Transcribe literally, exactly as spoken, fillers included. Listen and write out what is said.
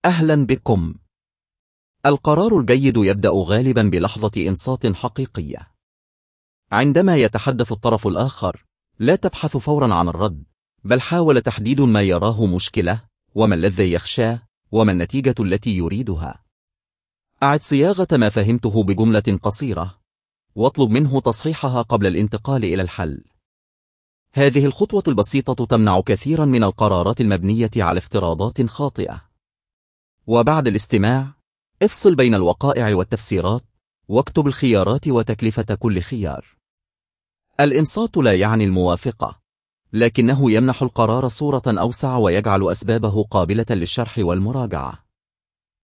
أهلا بكم. القرار الجيد يبدأ غالبا بلحظة إنصات حقيقية. عندما يتحدث الطرف الآخر، لا تبحث فورا عن الرد، بل حاول تحديد ما يراه مشكلة، وما الذي يخشاه، وما النتيجة التي يريدها. أعد صياغة ما فهمته بجملة قصيرة، واطلب منه تصحيحها قبل الانتقال إلى الحل. هذه الخطوة البسيطة تمنع كثيرا من القرارات المبنية على افتراضات خاطئة. وبعد الاستماع، افصل بين الوقائع والتفسيرات، واكتب الخيارات وتكلفة كل خيار. الإنصات لا يعني الموافقة، لكنه يمنح القرار صورة أوسع ويجعل أسبابه قابلة للشرح والمراجعة.